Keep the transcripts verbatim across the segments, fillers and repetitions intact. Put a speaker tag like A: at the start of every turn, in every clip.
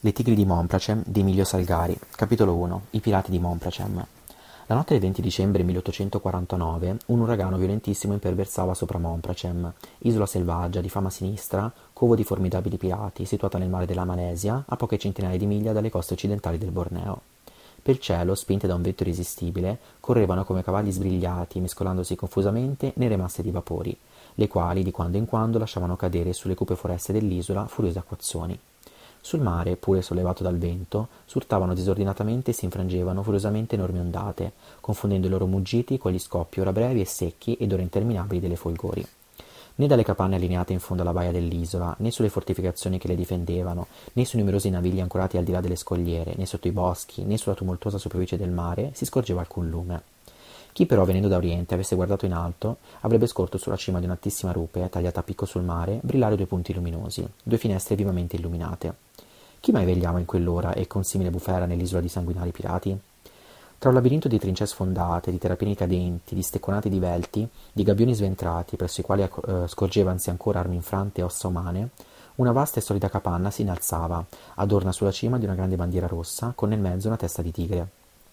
A: Le tigri di Monpracem di Emilio Salgari. Capitolo uno. I pirati di Monpracem. La notte del venti dicembre milleottocentoquarantanove un uragano violentissimo imperversava sopra Monpracem, isola selvaggia di fama sinistra, covo di formidabili pirati, situata nel mare della Malesia, a poche centinaia di miglia dalle coste occidentali del Borneo. Per cielo, spinte da un vento irresistibile, correvano come cavalli sbrigliati, mescolandosi confusamente nere masse di vapori, le quali di quando in quando lasciavano cadere sulle cupe foreste dell'isola furiose acquazzoni. Sul mare, pure sollevato dal vento, surtavano disordinatamente e si infrangevano furiosamente enormi ondate, confondendo i loro muggiti con gli scoppi ora brevi e secchi ed ora interminabili delle folgori. Né dalle capanne allineate in fondo alla baia dell'isola, né sulle fortificazioni che le difendevano, né sui numerosi navigli ancorati al di là delle scogliere, né sotto i boschi, né sulla tumultuosa superficie del mare si scorgeva alcun lume. Chi però, venendo da oriente, avesse guardato in alto, avrebbe scorto sulla cima di un'altissima rupe, tagliata a picco sul mare, brillare due punti luminosi, due finestre vivamente illuminate. Chi mai vegliava in quell'ora e con simile bufera nell'isola di sanguinari pirati? Tra un labirinto di trincee sfondate, di terrapieni cadenti, di stecconati divelti, di gabbioni sventrati, presso i quali eh, scorgevansi ancora armi infrante e ossa umane, una vasta e solida capanna si innalzava, adorna sulla cima di una grande bandiera rossa, con nel mezzo una testa di tigre.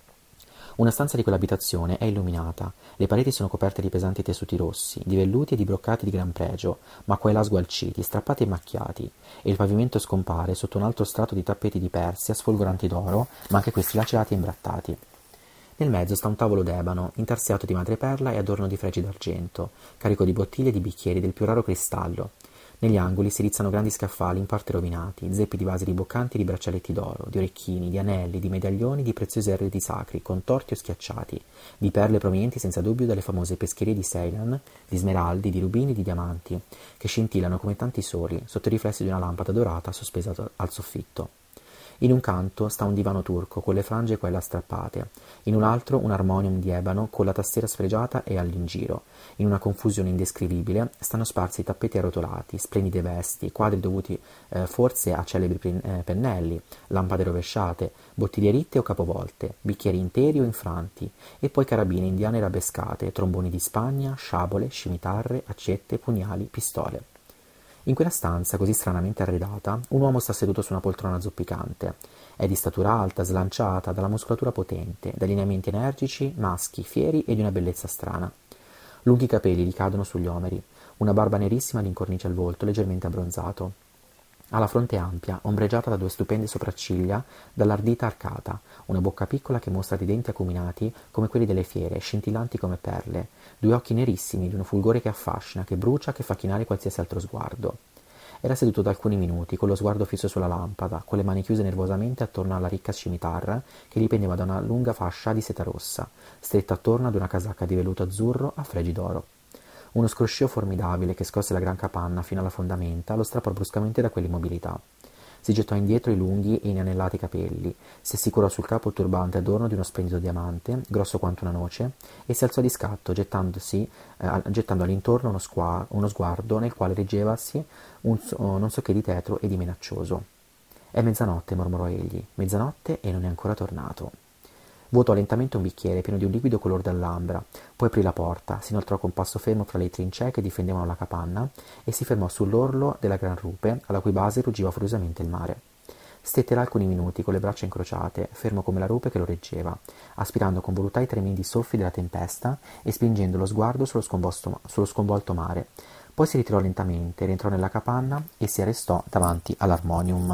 A: Una stanza di quell'abitazione è illuminata, le pareti sono coperte di pesanti tessuti rossi, di velluti e di broccati di gran pregio, ma qua e là sgualciti, strappati e macchiati, e il pavimento scompare sotto un altro strato di tappeti di Persia sfolgoranti d'oro, ma anche questi lacerati e imbrattati. Nel mezzo sta un tavolo d'ebano, intarsiato di madreperla e adorno di fregi d'argento, carico di bottiglie e di bicchieri del più raro cristallo. Negli angoli si rizzano grandi scaffali in parte rovinati, zeppi di vasi riboccanti di braccialetti d'oro, di orecchini, di anelli, di medaglioni, di preziosi arredi sacri, contorti o schiacciati, di perle provenienti senza dubbio dalle famose pescherie di Ceylan, di smeraldi, di rubini, di diamanti, che scintillano come tanti soli sotto i riflessi di una lampada dorata sospesa al soffitto. In un canto sta un divano turco con le frange qua e là strappate, in un altro un armonium di ebano con la tastiera sfregiata e all'ingiro. In una confusione indescrivibile stanno sparsi tappeti arrotolati, splendide vesti, quadri dovuti eh, forse a celebri pen- eh, pennelli, lampade rovesciate, bottiglie ritte o capovolte, bicchieri interi o infranti, e poi carabine indiane rabescate, tromboni di Spagna, sciabole, scimitarre, accette, pugnali, pistole. In quella stanza, così stranamente arredata, un uomo sta seduto su una poltrona zoppicante. È di statura alta, slanciata, dalla muscolatura potente, da lineamenti energici, maschi, fieri e di una bellezza strana. Lunghi capelli gli cadono sugli omeri, una barba nerissima gli incornicia il volto, leggermente abbronzato. Ha la fronte ampia, ombreggiata da due stupende sopracciglia dall'ardita arcata, una bocca piccola che mostra dei denti acuminati come quelli delle fiere, scintillanti come perle, due occhi nerissimi di uno fulgore che affascina, che brucia, che fa chinare qualsiasi altro sguardo. Era seduto da alcuni minuti, con lo sguardo fisso sulla lampada, con le mani chiuse nervosamente attorno alla ricca scimitarra che gli pendeva da una lunga fascia di seta rossa, stretta attorno ad una casacca di velluto azzurro a fregi d'oro. Uno scroscio formidabile che scosse la gran capanna fino alla fondamenta lo strappò bruscamente da quell'immobilità. Si gettò indietro i lunghi e inanellati capelli, si assicurò sul capo il turbante adorno di uno splendido diamante, grosso quanto una noce, e si alzò di scatto, gettandosi, eh, gettando all'intorno uno, squa- uno sguardo nel quale leggevasi un so- non so che di tetro e di minaccioso. «È mezzanotte», mormorò egli, «mezzanotte e non è ancora tornato». Vuotò lentamente un bicchiere pieno di un liquido color d'allambra, poi aprì la porta, si inoltrò con passo fermo fra le trincee che difendevano la capanna e si fermò sull'orlo della gran rupe, alla cui base ruggiva furiosamente il mare. Stette là alcuni minuti con le braccia incrociate, fermo come la rupe che lo reggeva, aspirando con voluttà i tremendi soffi della tempesta e spingendo lo sguardo sullo sconvolto, sullo sconvolto mare. Poi si ritirò lentamente, rientrò nella capanna e si arrestò davanti all'armonium.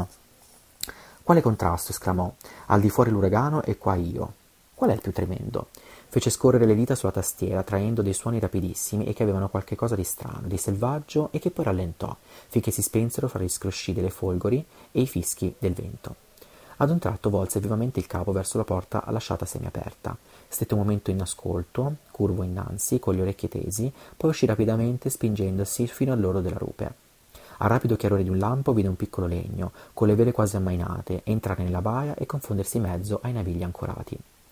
A: «Quale contrasto!» esclamò. «Al di fuori l'uragano e qua io!» «Qual è il più tremendo?» Fece scorrere le dita sulla tastiera, traendo dei suoni rapidissimi e che avevano qualche cosa di strano, di selvaggio, e che poi rallentò, finché si spensero fra gli scrosci delle folgori e i fischi del vento. Ad un tratto volse vivamente il capo verso la porta lasciata semiaperta. Stette un momento in ascolto, curvo innanzi, con le orecchie tesi, poi uscì rapidamente spingendosi fino all'orlo della rupe. Al rapido chiarore di un lampo vide un piccolo legno, con le vele quasi ammainate, entrare nella baia e confondersi in mezzo ai navigli ancorati.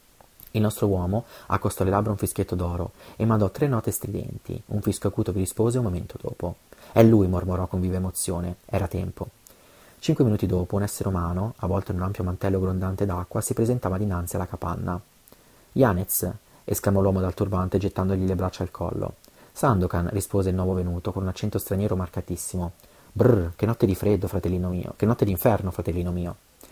A: Il nostro uomo accostò alle labbra un fischietto d'oro e mandò tre note stridenti. Un fischio acuto vi rispose un momento dopo. «È lui», mormorò con viva emozione. Era tempo. Cinque minuti dopo un essere umano, avvolto in un ampio mantello grondante d'acqua, si presentava dinanzi alla capanna. «Yanez», esclamò l'uomo dal turbante gettandogli le braccia al collo. «Sandokan», rispose il nuovo venuto con un accento straniero marcatissimo. «Brr, che notte di freddo, fratellino mio, che notte d'inferno, fratellino mio».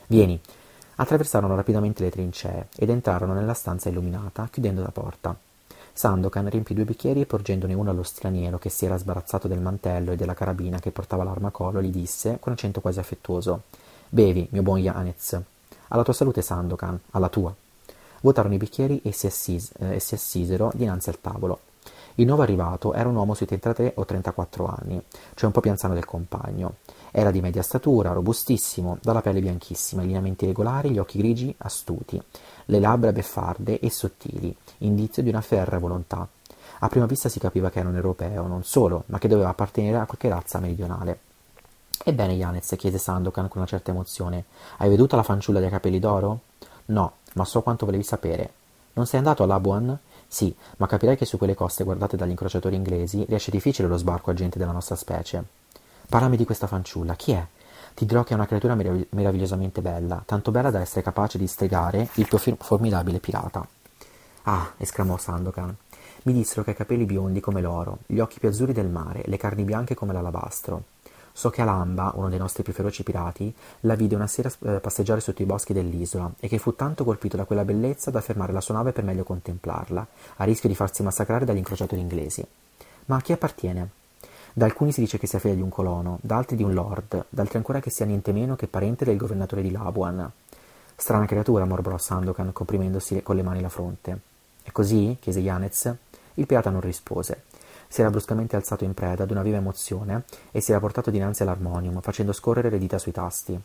A: Vieni. Attraversarono rapidamente le trincee ed entrarono nella stanza illuminata, chiudendo la porta. Sandokan riempì due bicchieri e porgendone uno allo straniero che si era sbarazzato del mantello e della carabina che portava l'armacollo, gli disse, con accento quasi affettuoso: «Bevi, mio buon Yanez». «Alla tua salute, Sandokan, alla tua». Vuotarono i bicchieri e si, assis- eh, e si assisero dinanzi al tavolo. Il nuovo arrivato era un uomo sui trentatré o trentaquattro anni, cioè un po' più anziano del compagno. Era di media statura, robustissimo, dalla pelle bianchissima, i lineamenti regolari, gli occhi grigi astuti, le labbra beffarde e sottili, indizio di una ferrea volontà. A prima vista si capiva che era un europeo, non solo, ma che doveva appartenere a qualche razza meridionale. «Ebbene, Yanez», chiese Sandokan con una certa emozione, «hai veduto la fanciulla dai capelli d'oro?» «No, ma so quanto volevi sapere». «Non sei andato a Labuan?» «Sì, ma capirai che su quelle coste guardate dagli incrociatori inglesi riesce difficile lo sbarco a gente della nostra specie». «Parlami di questa fanciulla, chi è?» «Ti dirò che è una creatura meravig- meravigliosamente bella, tanto bella da essere capace di stregare il tuo fir- formidabile pirata». «Ah», esclamò Sandokan, «mi dissero che ha capelli biondi come l'oro, gli occhi più azzurri del mare, le carni bianche come l'alabastro. So che Alamba, uno dei nostri più feroci pirati, la vide una sera eh, passeggiare sotto i boschi dell'isola e che fu tanto colpito da quella bellezza da fermare la sua nave per meglio contemplarla, a rischio di farsi massacrare dagli incrociatori inglesi. Ma a chi appartiene?» «Da alcuni si dice che sia figlia di un colono, da altri di un lord, da altri ancora che sia niente meno che parente del governatore di Labuan». «Strana creatura», mormorò Sandokan, comprimendosi con le mani la fronte. «È così?» chiese Yanez. Il pirata non rispose. Si era bruscamente alzato in preda ad una viva emozione e si era portato dinanzi all'armonium, facendo scorrere le dita sui tasti.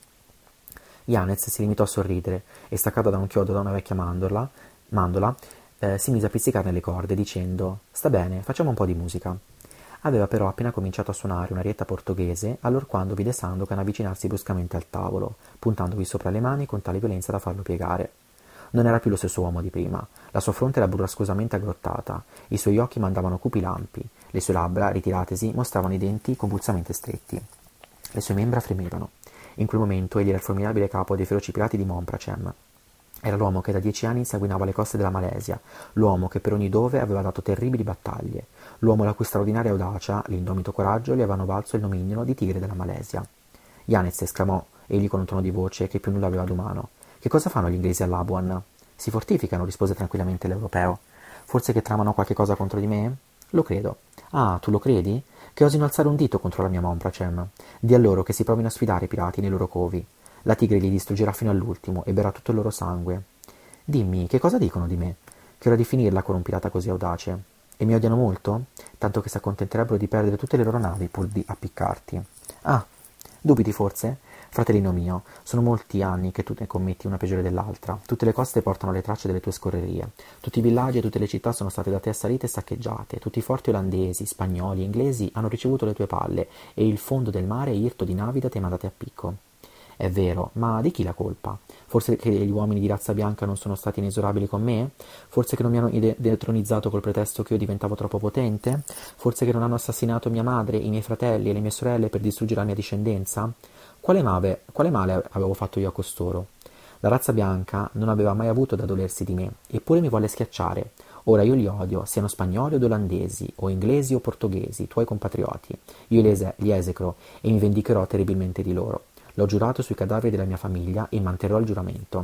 A: Yanez si limitò a sorridere e, staccato da un chiodo da una vecchia mandola, mandola eh, si mise a pizzicare le corde, dicendo: «Sta bene, facciamo un po' di musica». Aveva però appena cominciato a suonare un'arietta portoghese, allorquando vide Sandokan avvicinarsi bruscamente al tavolo, puntandovi sopra le mani con tale violenza da farlo piegare. Non era più lo stesso uomo di prima. La sua fronte era burrascosamente aggrottata, i suoi occhi mandavano cupi lampi, le sue labbra, ritiratesi, mostravano i denti convulsamente stretti. Le sue membra fremevano. In quel momento egli era il formidabile capo dei feroci pirati di Monpracem. Era l'uomo che da dieci anni insanguinava le coste della Malesia, l'uomo che per ogni dove aveva dato terribili battaglie, l'uomo la cui straordinaria audacia, l'indomito coraggio gli avevano valso il nomignolo di tigre della Malesia. «Yanez», esclamò egli con un tono di voce che più nulla aveva d'umano, «che cosa fanno gli inglesi a Labuan?» «Si fortificano», rispose tranquillamente l'europeo. «Forse che tramano qualche cosa contro di me?» «Lo credo». «Ah, tu lo credi?» «Che osino alzare un dito contro la mia Monpracem. Di a loro che si provino a sfidare i pirati nei loro covi. La tigre li distruggerà fino all'ultimo e berrà tutto il loro sangue». «Dimmi, che cosa dicono di me? Che ora di finirla con un pirata così audace. E mi odiano molto? Tanto che si accontenterebbero di perdere tutte le loro navi pur di appiccarti». «Ah, dubiti forse?» «Fratellino mio, sono molti anni che tu ne commetti una peggiore dell'altra. Tutte le coste portano le tracce delle tue scorrerie. Tutti i villaggi e tutte le città sono state da te assalite e saccheggiate. Tutti i forti olandesi, spagnoli e inglesi hanno ricevuto le tue palle e il fondo del mare è irto di navi da te mandate a picco». «È vero, ma di chi la colpa? Forse che gli uomini di razza bianca non sono stati inesorabili con me? Forse che non mi hanno ide- detronizzato col pretesto che io diventavo troppo potente? Forse che non hanno assassinato mia madre, i miei fratelli e le mie sorelle per distruggere la mia discendenza? Quale, mave, quale male avevo fatto io a costoro? La razza bianca non aveva mai avuto da dolersi di me, eppure mi volle schiacciare. Ora io li odio, siano spagnoli o olandesi, o inglesi o portoghesi, tuoi compatrioti. Io li, ese- li esecro e mi vendicherò terribilmente di loro. L'ho giurato sui cadaveri della mia famiglia e manterrò il giuramento.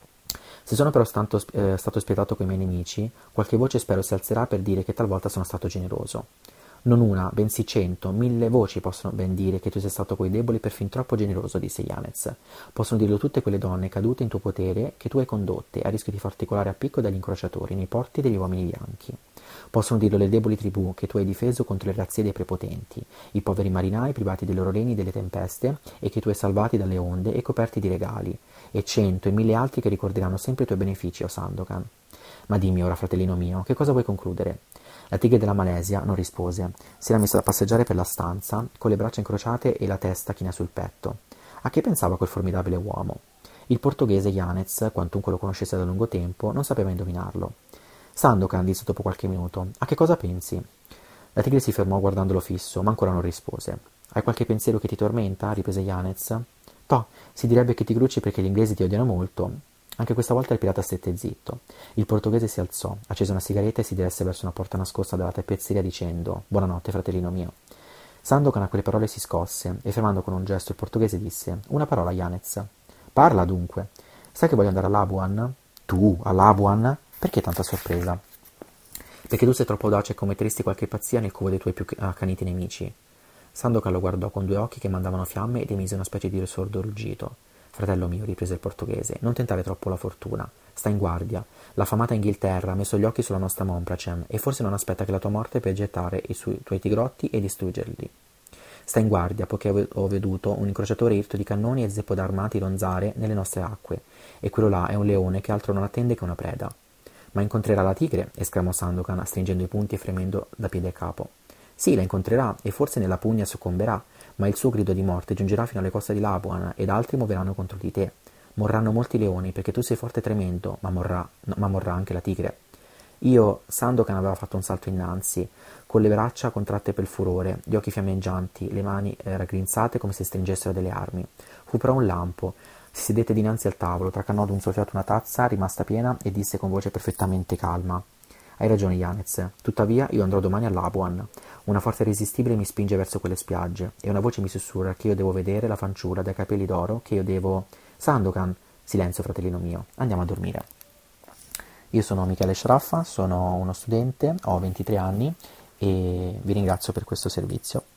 A: Se sono però stato, eh, stato spietato coi miei nemici, qualche voce spero si alzerà per dire che talvolta sono stato generoso. Non una, bensì cento, mille voci possono ben dire che tu sei stato coi deboli perfin troppo generoso, disse Yanez. Possono dirlo tutte quelle donne cadute in tuo potere che tu hai condotte, a rischio di farti colare a picco dagli incrociatori nei porti degli uomini bianchi. Possono dirlo le deboli tribù che tu hai difeso contro le razzie dei prepotenti, i poveri marinai privati dei loro regni delle tempeste e che tu hai salvati dalle onde e coperti di regali, e cento e mille altri che ricorderanno sempre i tuoi benefici, o Sandokan. Ma dimmi ora, fratellino mio, che cosa vuoi concludere?» La tigre della Malesia non rispose. Si era messa a passeggiare per la stanza, con le braccia incrociate e la testa china sul petto. A che pensava quel formidabile uomo? Il portoghese Yanez, quantunque lo conoscesse da lungo tempo, non sapeva indovinarlo. «Sandokan», disse dopo qualche minuto, «a che cosa pensi?» La tigre si fermò guardandolo fisso, ma ancora non rispose. «Hai qualche pensiero che ti tormenta?» riprese Yanez. «Toh, si direbbe che ti grucci perché gli inglesi ti odiano molto». Anche questa volta il pirata stette zitto. Il portoghese si alzò, accese una sigaretta e si diresse verso una porta nascosta dalla tappezzeria dicendo: «Buonanotte, fratellino mio». Sandokan a quelle parole si scosse e, fermando con un gesto il portoghese, disse: «Una parola, Yanez». Parla dunque. Sai che voglio andare a Labuan? Tu, a Labuan? Perché tanta sorpresa? Perché tu sei troppo audace e commetteresti qualche pazzia nel covo dei tuoi più accaniti nemici. Sandokan lo guardò con due occhi che mandavano fiamme ed emise una specie di sordo ruggito. Fratello mio, riprese il portoghese, non tentare troppo la fortuna. Sta in guardia. L'affamata Inghilterra ha messo gli occhi sulla nostra Monpracem e forse non aspetta che la tua morte per gettare i suoi, tuoi tigrotti e distruggerli. Sta in guardia, poiché ho veduto un incrociatore irto di cannoni e zeppo d'armati ronzare nelle nostre acque, e quello là è un leone che altro non attende che una preda. Ma incontrerà la tigre, esclamò Sandokan, stringendo i punti e fremendo da piede a capo. Sì, la incontrerà, e forse nella pugna soccomberà, ma il suo grido di morte giungerà fino alle coste di Labuan, ed altri muoveranno contro di te. Morranno molti leoni, perché tu sei forte e tremendo, ma morrà, no, ma morrà anche la tigre. Io, Sandokan aveva fatto un salto innanzi, con le braccia contratte per il furore, gli occhi fiammeggianti, le mani eh, raggrinzate come se stringessero delle armi. Fu però un lampo. Si sedette dinanzi al tavolo, tracannò d'un suo fiato una tazza rimasta piena e disse con voce perfettamente calma: Hai ragione, Yanez. Tuttavia io andrò domani a Labuan. Una forza irresistibile mi spinge verso quelle spiagge, e una voce mi sussurra che io devo vedere la fanciulla dai capelli d'oro, che io devo... Sandokan! Silenzio, fratellino mio. Andiamo a dormire. Io sono Michele Sciaraffa, sono uno studente, ho ventitré anni e vi ringrazio per questo servizio.